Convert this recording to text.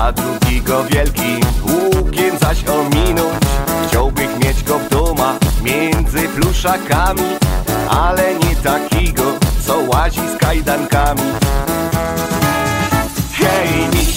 a drugiego wielkim łukiem zaś ominąć. Chciałbych mieć go w domach między pluszakami, ale nie takiego, co łazi z kajdankami. Hej,